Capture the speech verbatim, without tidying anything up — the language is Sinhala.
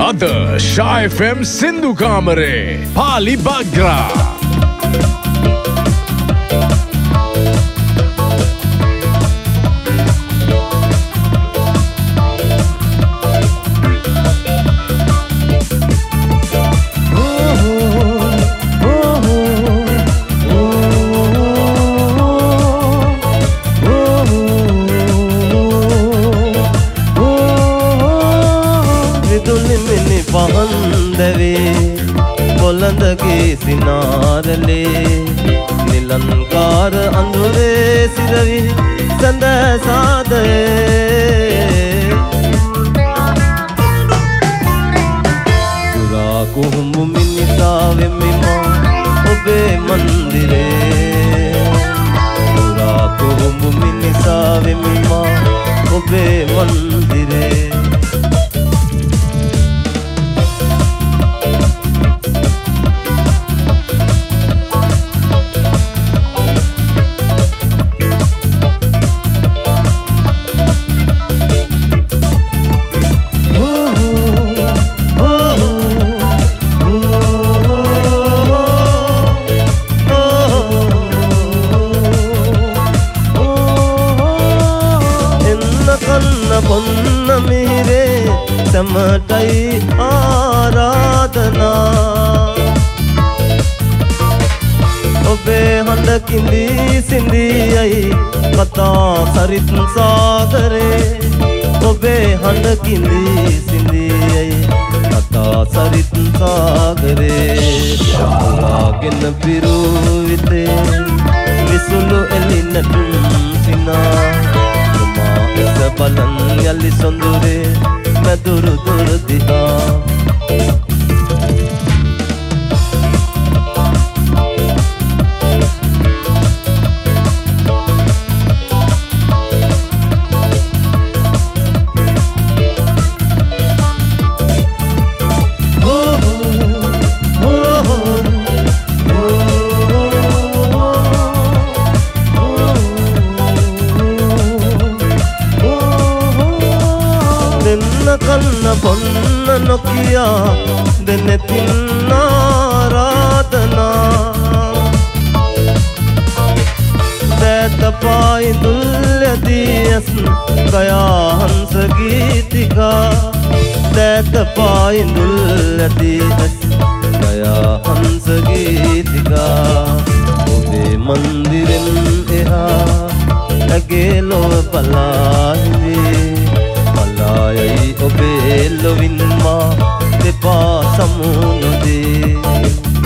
අද ශා එෆ් එම් සින්දු කාමරේ පාලි බග්‍රා बोलंदगे सिनारले निलंकार अंधुरे सिरवि संद सादे पुरा कुहुम मिनिसावे मिमा ओबे मंदिरे पुरा कुहुम मिनिसावे मिमा ओबे मंदिरे पොන්න මිහිරේ සමටයි ආරාධනා ඔබේ හඬ කිඳී සිඳියයි කතා සරිත් සාගරේ ඔබේ හඬ කිඳී සිඳියයි කතා සරිත් සාගරේ ශාලාගෙන පිරූ විතේ විසුළු එලිනට සිනා බලන් යලි සොඳුරේ මැදුරු දුර දිහා කන්න පොන්න නොකියා දෙනෙතින් ආරාධනා දැත පායිදුල්යදී ඇස් ගයා හංස ගීතිකා දැත පායිදුල්යදී ඇස් ගයා හංස ගීතිකා ඔබේ මන්දිරෙන් එහා ඇගේ ලොව බලාහිදී Ayai obe lovin ma depa samunode